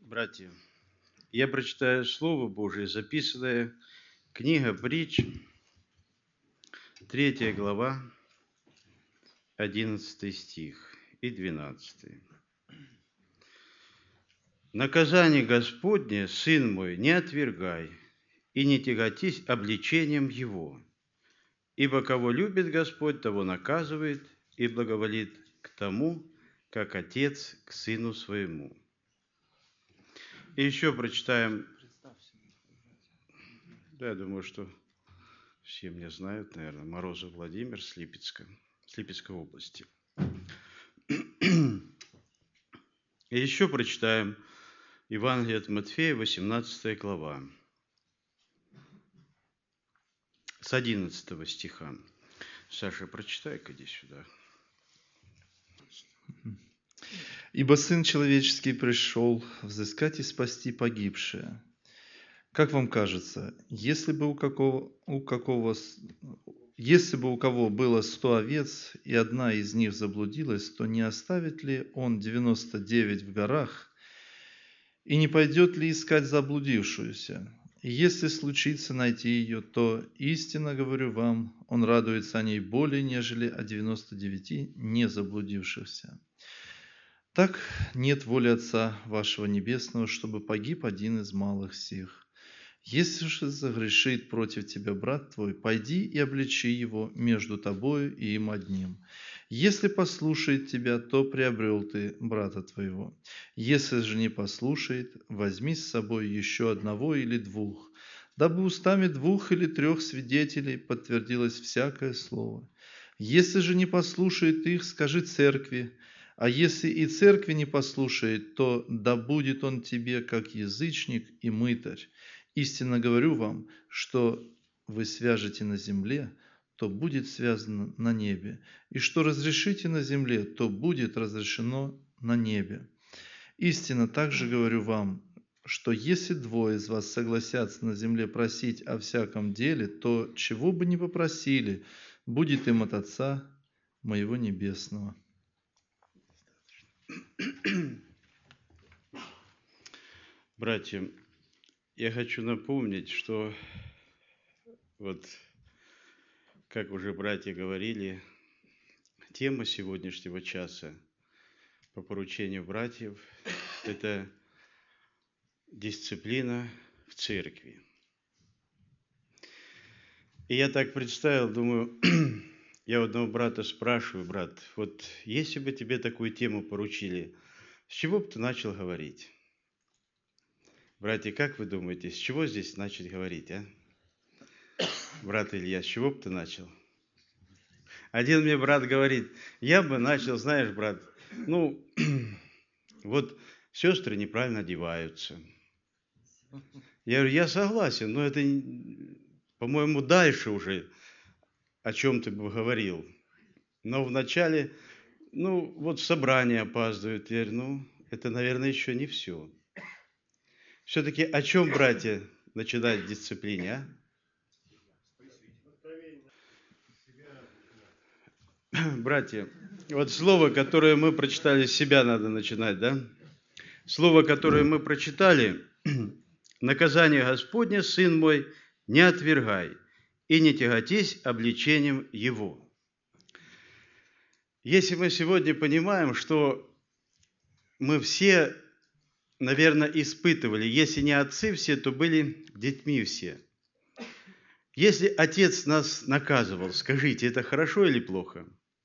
Братья, я прочитаю Слово Божие, записанное книга Притч, 3 глава, 11 стих и 12. «Наказание Господне, сын мой, не отвергай, и не тяготись обличением его, ибо кого любит Господь, того наказывает и благоволит к тому, как отец к сыну своему». И еще прочитаем, я думаю, что все меня знают, наверное, Морозов Владимир с Липецкой области. И еще прочитаем Евангелие от Матфея, 18 глава, с 11 стиха. Саша, прочитай-ка иди сюда. «Ибо Сын Человеческий пришел взыскать и спасти погибшее. Как вам кажется, если бы у кого было 100 овец, и одна из них заблудилась, то не оставит ли он 99 в горах, и не пойдет ли искать заблудившуюся? И если случится найти ее, то, истинно говорю вам, он радуется о ней более, нежели о 99 не заблудившихся. Так нет воли Отца вашего Небесного, чтобы погиб один из малых сих. Если же загрешит против тебя брат твой, пойди и обличи его между тобою и им одним. Если послушает тебя, то приобрел ты брата твоего. Если же не послушает, возьми с собой еще одного или двух, дабы устами 2 или 3 свидетелей подтвердилось всякое слово. Если же не послушает их, скажи церкви. А если и церкви не послушает, то да будет он тебе, как язычник и мытарь. Истинно говорю вам, что вы свяжете на земле, то будет связано на небе, и что разрешите на земле, то будет разрешено на небе. Истинно также говорю вам, что если 2 из вас согласятся на земле просить о всяком деле, то чего бы ни попросили, будет им от Отца моего Небесного». Братья, я хочу напомнить, что вот, как уже братья говорили, тема сегодняшнего часа по поручению братьев – это дисциплина в церкви. И я так представил, думаю, я у одного брата спрашиваю: брат, вот если бы тебе такую тему поручили, с чего бы ты начал говорить? Братья, как вы думаете, с чего здесь начать говорить, а? Брат Илья, с чего бы ты начал? Один мне брат говорит: я бы начал, знаешь, брат, вот сестры неправильно одеваются. Я говорю, я согласен, но это, по-моему, дальше уже о чем ты бы говорил. Но вначале, вот в собрание опаздывают. Я говорю, это, наверное, еще не все. Все-таки о чем, братья, начинать в дисциплине, а? Братья, вот слово, которое мы прочитали, с себя надо начинать, да? Слово, которое мы прочитали: «Наказание Господне, сын мой, не отвергай, и не тяготись обличением его». Если мы сегодня понимаем, что мы все, наверное, испытывали, если не отцы все, то были детьми все. Если отец нас наказывал, скажите, это хорошо или плохо?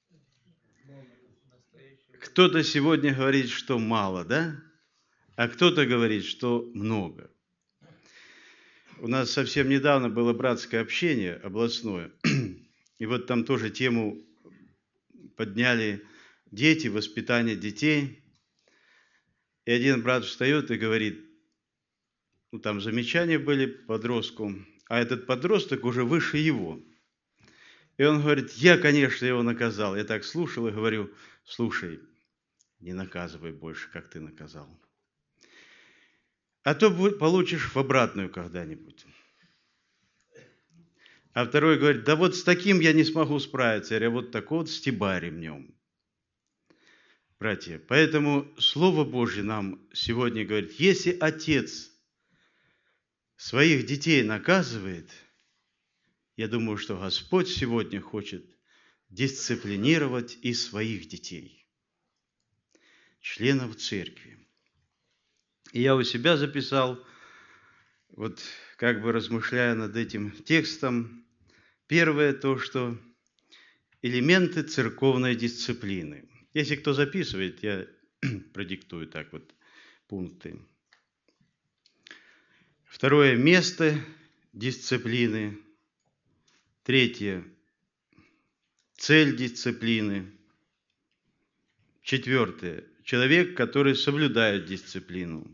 Кто-то сегодня говорит, что мало, да? А кто-то говорит, что много. У нас совсем недавно было братское общение областное, и вот там тоже тему подняли дети, воспитание детей. И один брат встает и говорит, там замечания были подростку, а этот подросток уже выше его. И он говорит, я, конечно, его наказал. Я так слушал и говорю, слушай, не наказывай больше, как ты наказал. А то получишь в обратную когда-нибудь. А второй говорит, да вот с таким я не смогу справиться. Я говорю, вот такой вот стебай ремнем. братья. Поэтому Слово Божье нам сегодня говорит, если отец своих детей наказывает, я думаю, что Господь сегодня хочет дисциплинировать и своих детей, членов церкви. И я у себя записал, вот как бы размышляя над этим текстом, первое то, что элементы церковной дисциплины. Если кто записывает, я продиктую так вот пункты. Второе – место дисциплины. Третье – цель дисциплины. Четвертое – человек, который соблюдает дисциплину.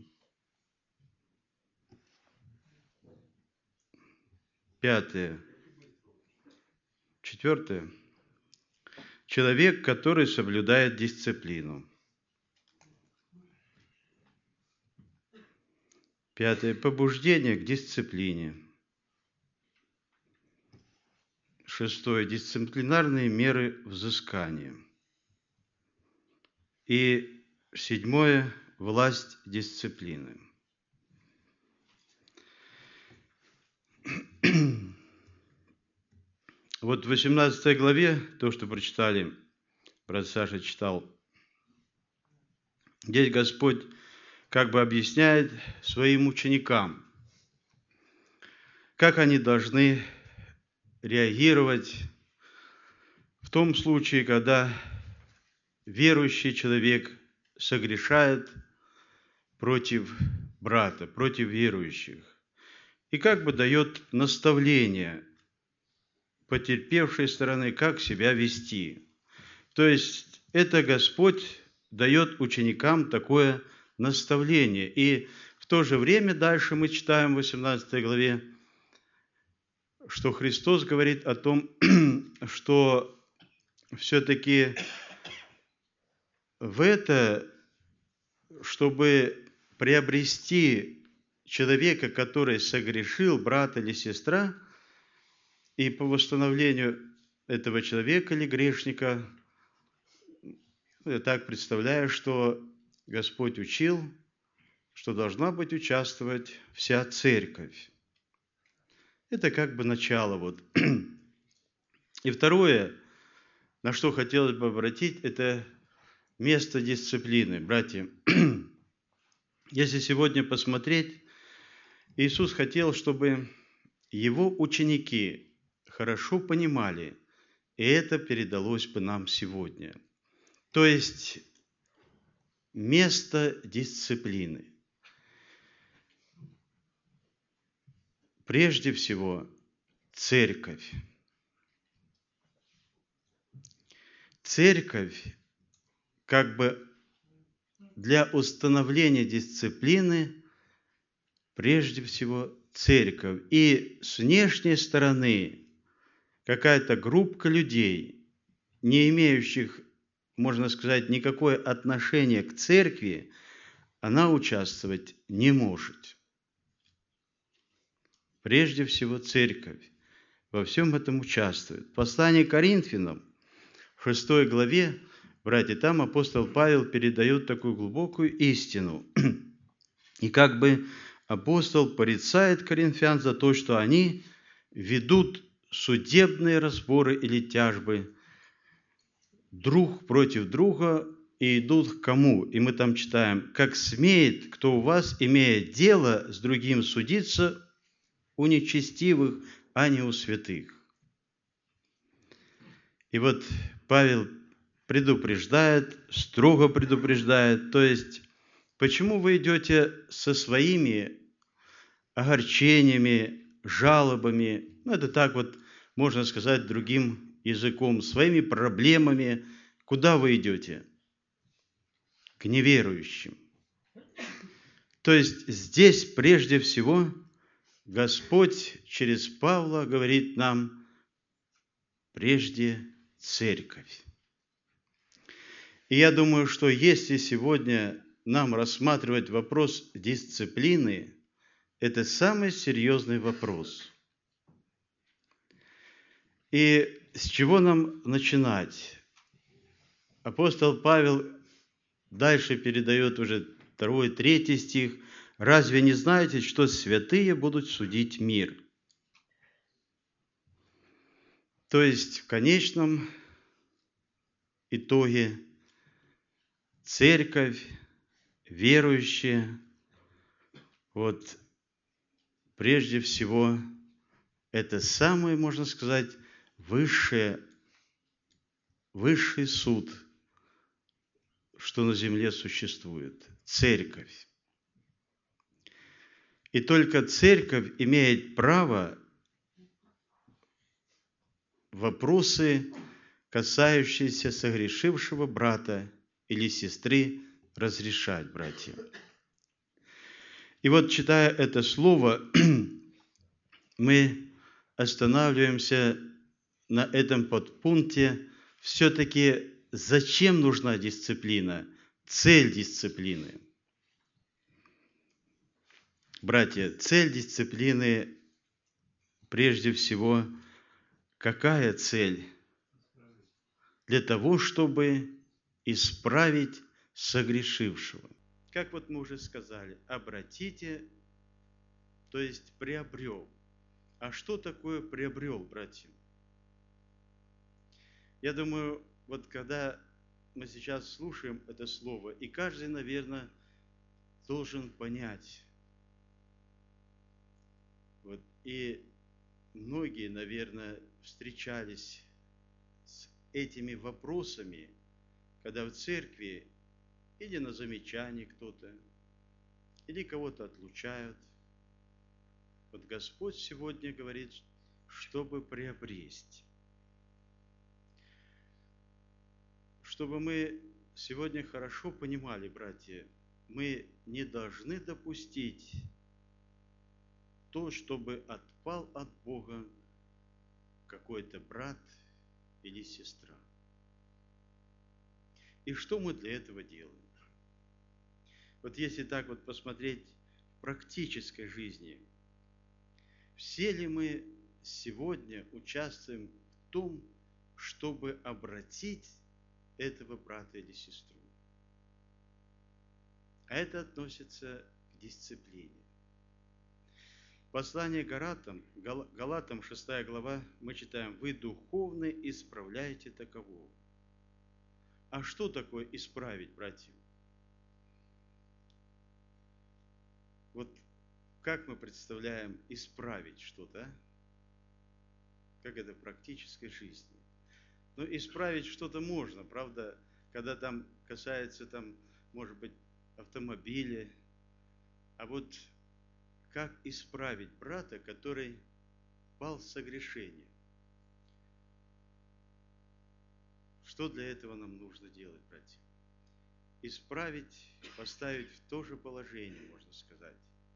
Пятое. Четвертое – человек, который соблюдает дисциплину. Пятое – побуждение к дисциплине. Шестое – дисциплинарные меры взыскания. И седьмое – власть дисциплины. Вот в 18 главе, то, что прочитали, брат Саша читал, здесь Господь как бы объясняет своим ученикам, как они должны реагировать в том случае, когда верующий человек согрешает против брата, против верующих, и как бы дает наставление потерпевшей стороны, как себя вести. То есть это Господь дает ученикам такое наставление. И в то же время дальше мы читаем в 18 главе, что Христос говорит о том, что все-таки в это, чтобы приобрести человека, который согрешил, брат или сестра, и по восстановлению этого человека или грешника, я так представляю, что Господь учил, что должна быть участвовать вся церковь. Это как бы начало. Вот. И второе, на что хотелось бы обратить, это место дисциплины. Братья, если сегодня посмотреть, Иисус хотел, чтобы Его ученики хорошо понимали, и это передалось бы нам сегодня. То есть место дисциплины. Прежде всего, церковь. Церковь как бы для установления дисциплины, прежде всего, церковь. И с внешней стороны какая-то группа людей, не имеющих, можно сказать, никакое отношение к церкви, она участвовать не может. Прежде всего, церковь во всем этом участвует. В послании к Коринфянам, в 6 главе, братья, там апостол Павел передает такую глубокую истину. И как бы апостол порицает коринфян за то, что они ведут судебные разборы или тяжбы друг против друга и идут к кому? И мы там читаем, как смеет, кто у вас, имея дело с другим, судиться у нечестивых, а не у святых. И вот Павел предупреждает, строго предупреждает, то есть, почему вы идете со своими огорчениями, жалобами, это так вот можно сказать другим языком, своими проблемами, куда вы идете? К неверующим. То есть здесь прежде всего Господь через Павла говорит нам прежде церковь. И я думаю, что если сегодня нам рассматривать вопрос дисциплины, это самый серьезный вопрос. И с чего нам начинать? Апостол Павел Дальше передает уже 2, 3 стих. «Разве не знаете, что святые будут судить мир?» То есть в конечном итоге церковь, верующие, вот прежде всего, это самый, можно сказать, высший суд, что на земле существует – церковь. И только церковь имеет право вопросы, касающиеся согрешившего брата или сестры, разрешать, братья. И вот, читая это слово, мы останавливаемся на этом подпункте. Все-таки зачем нужна дисциплина? Цель дисциплины. Братья, цель дисциплины прежде всего, какая цель? Для того, чтобы исправить согрешившего. Как вот мы уже сказали, обратите, то есть приобрел. А что такое приобрел, братья? Я думаю, вот когда мы сейчас слушаем это слово, и каждый, наверное, должен понять. Вот, и многие, наверное, встречались с этими вопросами, когда в церкви или на замечании кто-то, или кого-то отлучают. Вот Господь сегодня говорит, чтобы приобрести. Чтобы мы сегодня хорошо понимали, братья, мы не должны допустить то, чтобы отпал от Бога какой-то брат или сестра. И что мы для этого делаем? Вот если так вот посмотреть в практической жизни, все ли мы сегодня участвуем в том, чтобы обратить этого брата или сестру? А это относится к дисциплине. Послание Галатам 6 глава, мы читаем: «Вы духовны, исправляйте такового». А что такое исправить, братья? Вот как мы представляем исправить что-то, а? Как это в практической жизни? Но исправить что-то можно, правда, когда там касается, там, может быть, автомобиля. А вот как исправить брата, который пал в согрешение? Что для этого нам нужно делать, братья? Исправить, поставить в то же положение, можно сказать.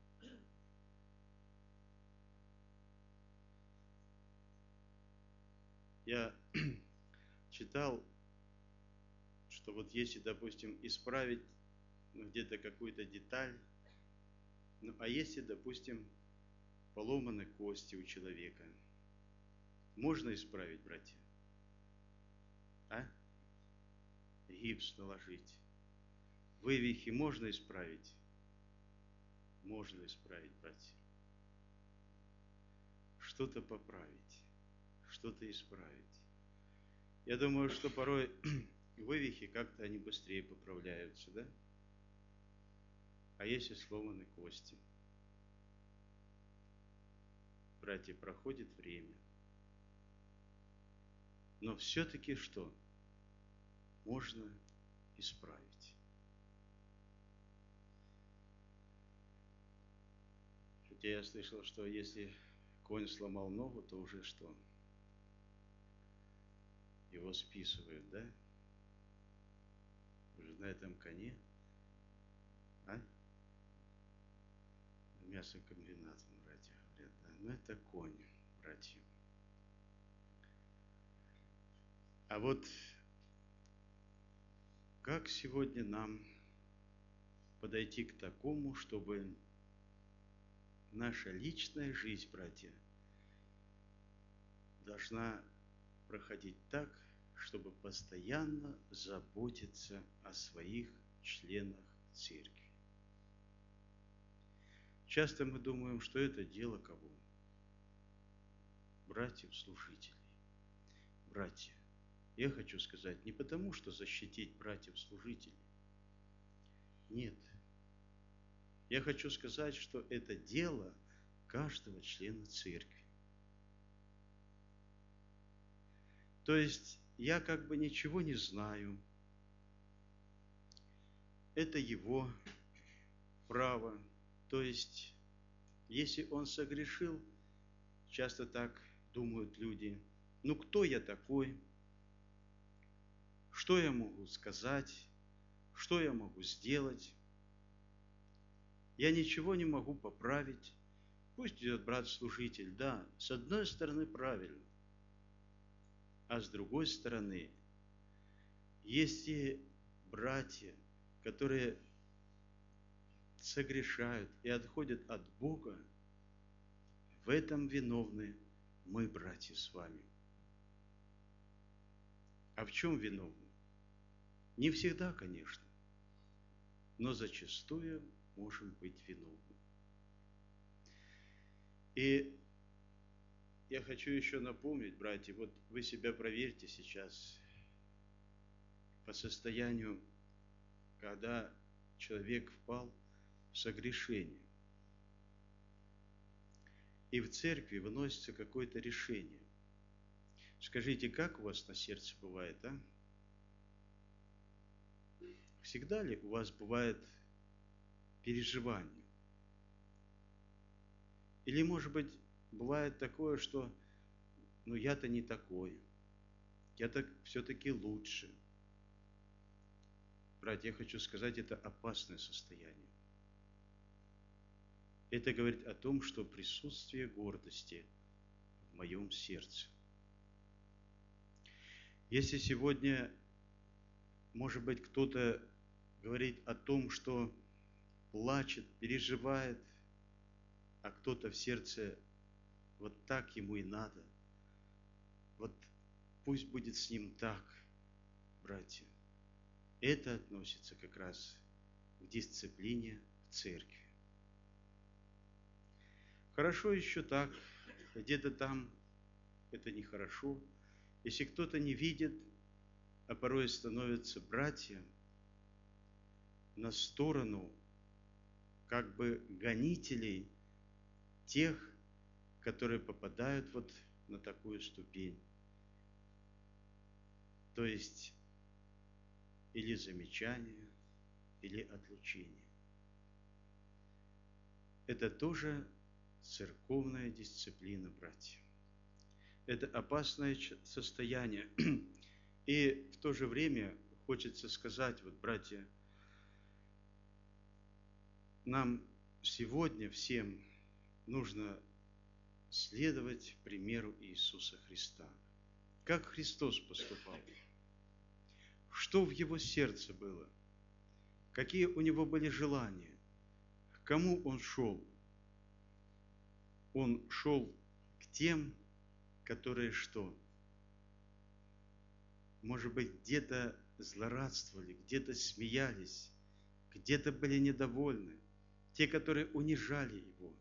Я читал, что вот если, допустим, исправить где-то какую-то деталь, а если, допустим, поломаны кости у человека, можно исправить, братья? А? Гипс наложить. Вывихи можно исправить? Можно исправить, братья. Что-то поправить, что-то исправить. Я думаю, что порой вывихи как-то они быстрее поправляются, да? А если сломаны кости? Братья, проходит время. Но все-таки что? Можно исправить. Хотя я слышал, что если конь сломал ногу, то уже что? Его списывают, да? Уже на этом коне, а? Мясокомбинатом, братья говорят, да? Но это конь, братья. А вот как сегодня нам подойти к такому, чтобы наша личная жизнь, братья, должна проходить так, чтобы постоянно заботиться о своих членах церкви. Часто мы думаем, что это дело кого? Братьев-служителей. Братья, я хочу сказать, не потому, что защитить братьев-служителей. Нет. Я хочу сказать, что это дело каждого члена церкви. То есть я как бы ничего не знаю. Это его право. То есть, если он согрешил, часто так думают люди, ну кто я такой? Что я могу сказать? Что я могу сделать? Я ничего не могу поправить. Пусть идет брат-служитель. Да, с одной стороны правильно. А с другой стороны, если братья, которые согрешают и отходят от Бога, в этом виновны мы, братья, с вами. А в чем виновны? Не всегда, конечно, но зачастую можем быть виновны. И я хочу еще напомнить, братья, вот вы себя проверьте сейчас по состоянию, когда человек впал в согрешение. И в церкви выносится какое-то решение. Скажите, как у вас на сердце бывает, а? Всегда ли у вас бывает переживание? Или, может быть, бывает такое, что ну я-то не такой, я-то все-таки лучше. Братья, я хочу сказать, это опасное состояние. Это говорит о том, что присутствие гордости в моем сердце. Если сегодня, может быть, кто-то говорит о том, что плачет, переживает, а кто-то в сердце вот так ему и надо, вот пусть будет с ним так, братья. Это относится как раз к дисциплине в церкви. Хорошо еще так, где-то там это нехорошо. Если кто-то не видит, а порой становятся братья на сторону как бы гонителей тех, которые попадают вот на такую ступень. То есть или замечание, или отлучение. Это тоже церковная дисциплина, братья. Это опасное состояние. И в то же время хочется сказать, вот, братья, нам сегодня всем нужно следовать примеру Иисуса Христа. Как Христос поступал? Что в Его сердце было? Какие у Него были желания? К кому Он шел? Он шел к тем, которые что? Может быть, где-то злорадствовали, где-то смеялись, где-то были недовольны, те, которые унижали Его.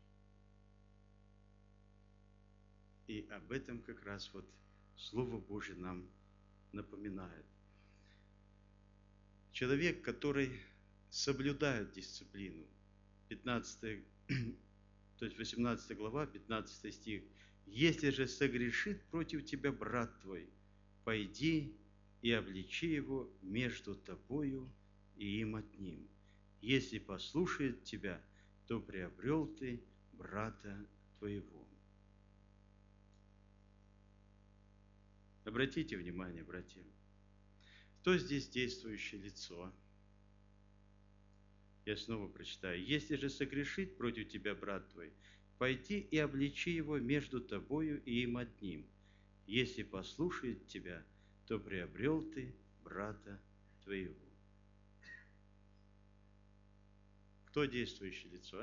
И об этом как раз вот Слово Божье нам напоминает. Человек, который соблюдает дисциплину, 15, то есть 18 глава, 15 стих, «Если же согрешит против тебя брат твой, пойди и обличи его между тобою и им одним. Если послушает тебя, то приобрел ты брата твоего». Обратите внимание, братья, кто здесь действующее лицо? Я снова прочитаю. «Если же согрешит против тебя брат твой, пойди и обличи его между тобою и им одним. Если послушает тебя, то приобрел ты брата твоего». Кто действующее лицо?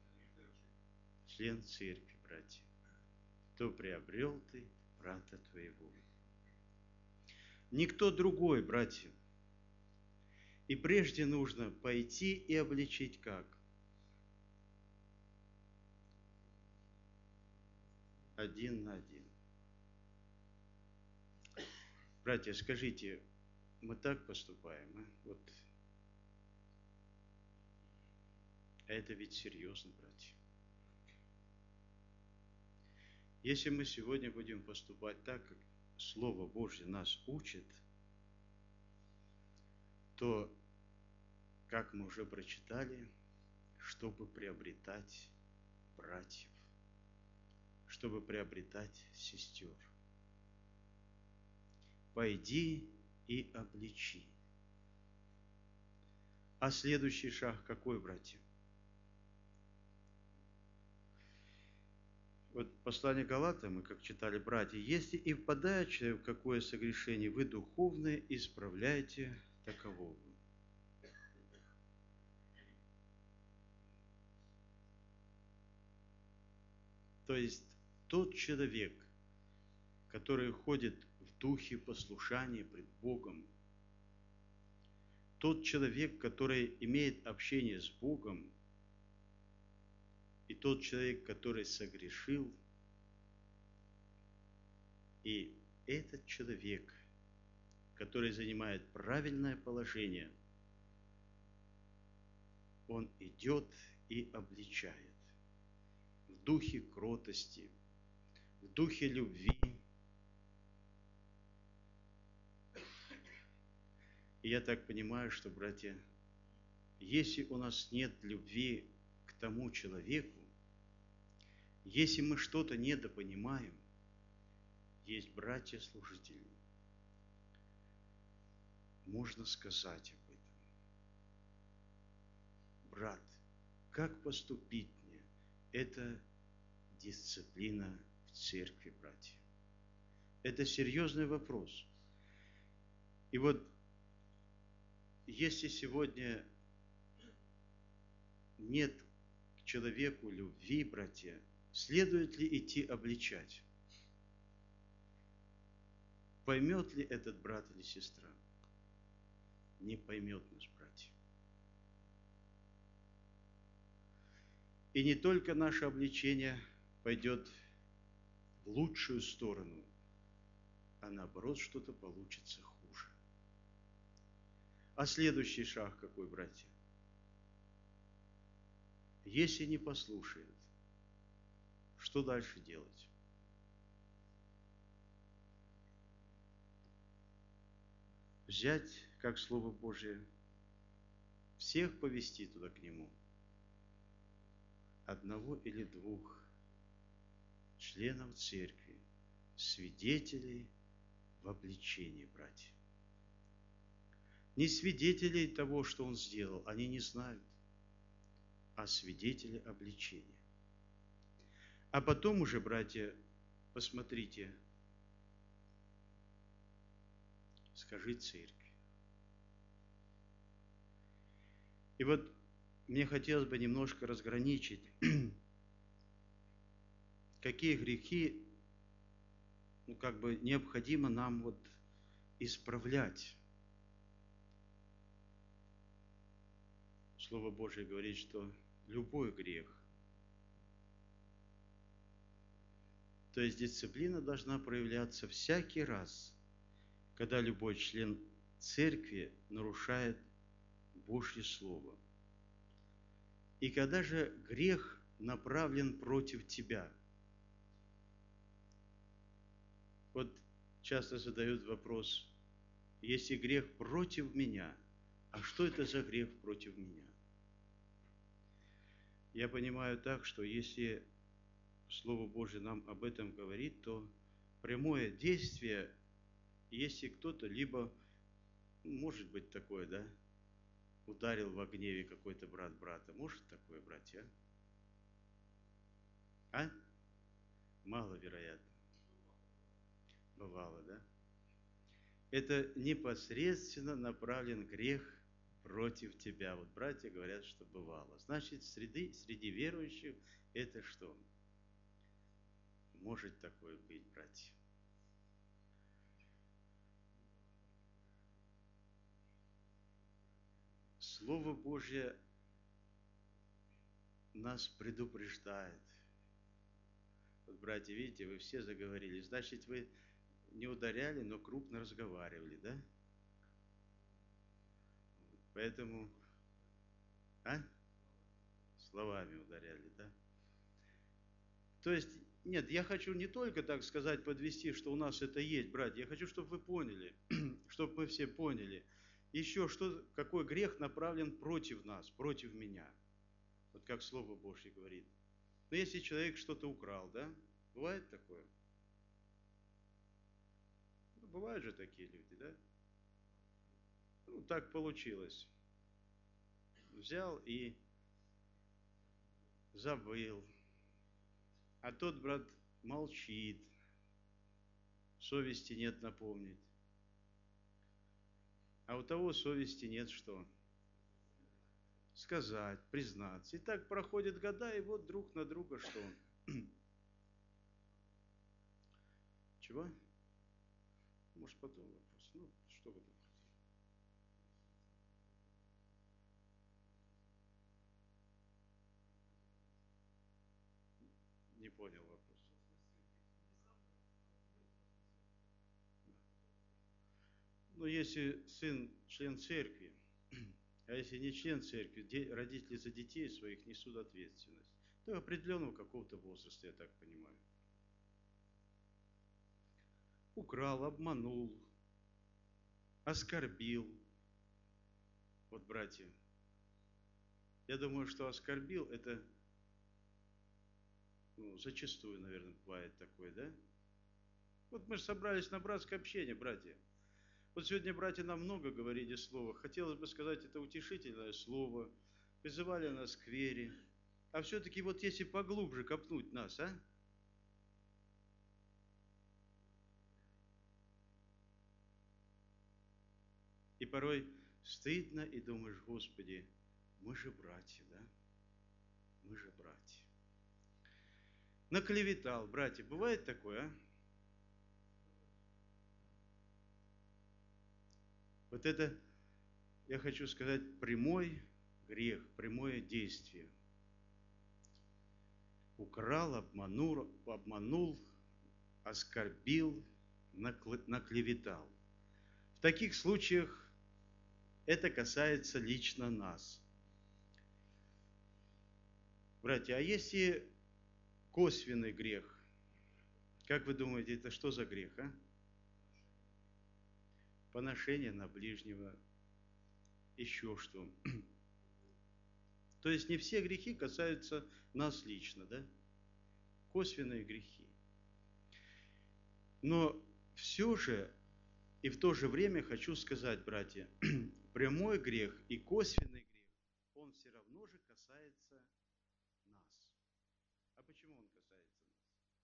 Член церкви, братья. То приобрел ты брата твоего. Никто другой, братья. И прежде нужно пойти и обличить как? Один на один. Братья, скажите, мы так поступаем, а? Вот. А это ведь серьезно, братья. Если мы сегодня будем поступать так, как Слово Божье нас учит, то, как мы уже прочитали, чтобы приобретать братьев, чтобы приобретать сестер. Пойди и обличи. А следующий шаг какой, братья? Вот послание Галатам, мы как читали, братья, если и впадает человек в какое согрешение, вы духовные исправляйте такового. То есть тот человек, который ходит в духе послушания пред Богом, тот человек, который имеет общение с Богом, и тот человек, который согрешил, и этот человек, который занимает правильное положение, он идет и обличает в духе кротости, в духе любви. И я так понимаю, что, братья, если у нас нет любви к тому человеку, если мы что-то недопонимаем, есть братья-служители, можно сказать об этом. Брат, как поступить мне? Это дисциплина в церкви, братья. Это серьезный вопрос. И вот, если сегодня нет к человеку любви, братья, следует ли идти обличать? Поймет ли этот брат или сестра? Не поймет нас, братья. И не только наше обличение пойдет в лучшую сторону, а наоборот что-то получится хуже. А следующий шаг какой, братья? Если не послушает, что дальше делать? Взять, как Слово Божие, всех повести туда к Нему, одного или двух членов церкви, свидетелей в обличении, братья. Не свидетелей того, что он сделал, они не знают, а свидетели обличения. А потом уже, братья, посмотрите, скажи церкви. И вот мне хотелось бы немножко разграничить, какие грехи, необходимо нам исправлять. Слово Божие говорит, что любой грех, то есть дисциплина должна проявляться всякий раз, когда любой член церкви нарушает Божье Слово. И когда же грех направлен против тебя. Вот часто задают вопрос, если грех против меня, а что это за грех против меня? Я понимаю так, что если Слово Божие нам об этом говорит, то прямое действие, если кто-то либо, может быть такое, да, ударил во гневе какой-то брат брата, может такое, братья? А? Маловероятно. Бывало, да? Это непосредственно направлен грех против тебя. Вот братья говорят, что бывало. Значит, среди верующих это что? Может такое быть, братья. Слово Божье нас предупреждает. Вот, братья, видите, вы все заговорили. Значит, вы не ударяли, но крупно разговаривали, да? Поэтому, а? Словами ударяли, да? То есть, нет, я хочу не только, так сказать, подвести, что у нас это есть, братья. Я хочу, чтобы вы поняли, чтобы мы все поняли, еще что, какой грех направлен против нас, против меня. Вот как Слово Божье говорит. Но если человек что-то украл, да? Бывает такое? Ну, бывают же такие люди, да? Ну, так получилось. Взял и забыл. А тот брат молчит. Совести нет напомнить. А у того совести нет что? Сказать, признаться. И так проходят года, и вот друг на друга что? Чего? Может, потом вопрос. Ну, что вы там хотели? Не понял вопрос. Ну, если сын член церкви, а если не член церкви, родители за детей своих несут ответственность. До определенного какого-то возраста, я так понимаю. Украл, обманул, оскорбил. Вот, братья, я думаю, что оскорбил, это зачастую, наверное, бывает такое, да? Вот мы же собрались на братское общение, братья. Вот сегодня, братья, нам много говорили слова. Хотелось бы сказать, это утешительное слово. Призывали нас к вере. А все-таки вот если поглубже копнуть нас, а? И порой стыдно, и думаешь, Господи, мы же братья, да? Мы же братья. Наклеветал, братья, бывает такое, а? Вот это, я хочу сказать, прямой грех, прямое действие. Украл, обманул, оскорбил, наклеветал. В таких случаях это касается лично нас. Братья, а если косвенный грех, как вы думаете, это что за грех, а? Поношение на ближнего, еще что. То есть не все грехи касаются нас лично, да? Косвенные грехи. Но все же и в то же время хочу сказать, братья, прямой грех и косвенный грех, он все равно же касается нас. А почему он касается нас?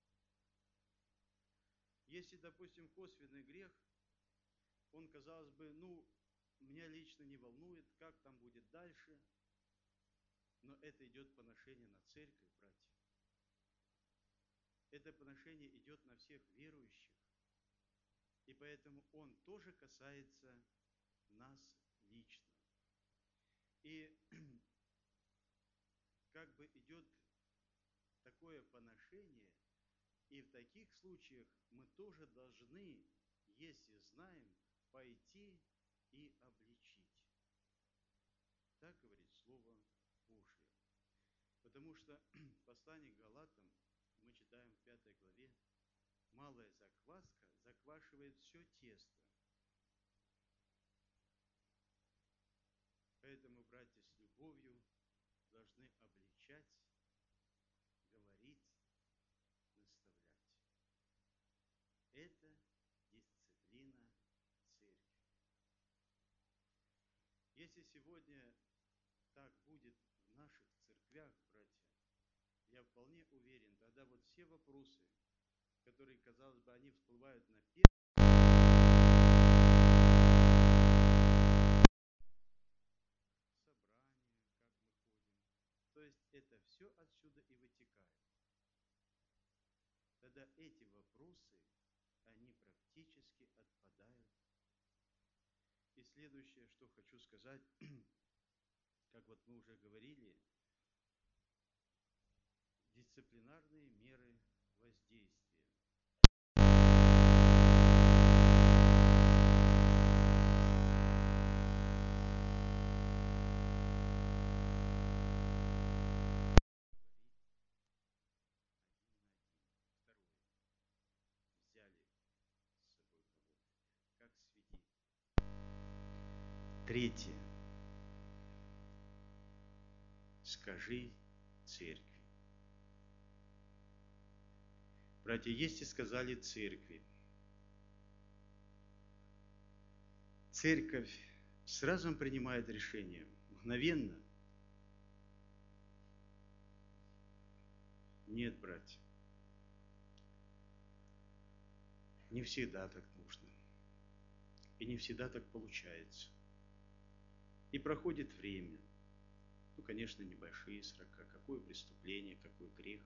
Если, допустим, косвенный грех, он, казалось бы, меня лично не волнует, как там будет дальше, но это идет поношение на церковь, братья. Это поношение идет на всех верующих, и поэтому он тоже касается нас лично. И как бы идет такое поношение, и в таких случаях мы тоже должны, если знаем, пойти и обличить. Так говорит Слово Божье. Потому что в послании к Галатам мы читаем в 5 главе: малая закваска заквашивает все тесто. Поэтому, братья, с любовью должны обличать, говорить, наставлять. Это дисциплина церкви. Если сегодня так будет в наших церквях, братья, я вполне уверен, тогда вот все вопросы, которые, казалось бы, они всплывают на первом собрании, как мы ходим, то есть это все отсюда и вытекает. Тогда эти вопросы, они практически отпадают. И следующее, что хочу сказать, как вот мы уже говорили, дисциплинарные меры воздействия. Второе. Взяли с собой кого-то, как свидетель. Третье. Скажи церкви. Братья, есть и сказали церкви. Церковь сразу принимает решение, мгновенно. Нет, братья. Не всегда так нужно. И не всегда так получается. И проходит время. Ну, конечно, небольшие срока. Какое преступление, какой грех.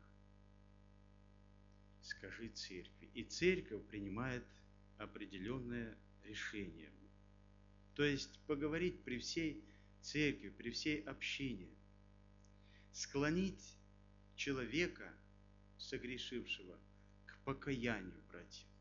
Скажи церкви. И церковь принимает определенное решение. То есть поговорить при всей церкви, при всей общине. Склонить человека, согрешившего, к покаянию, братья.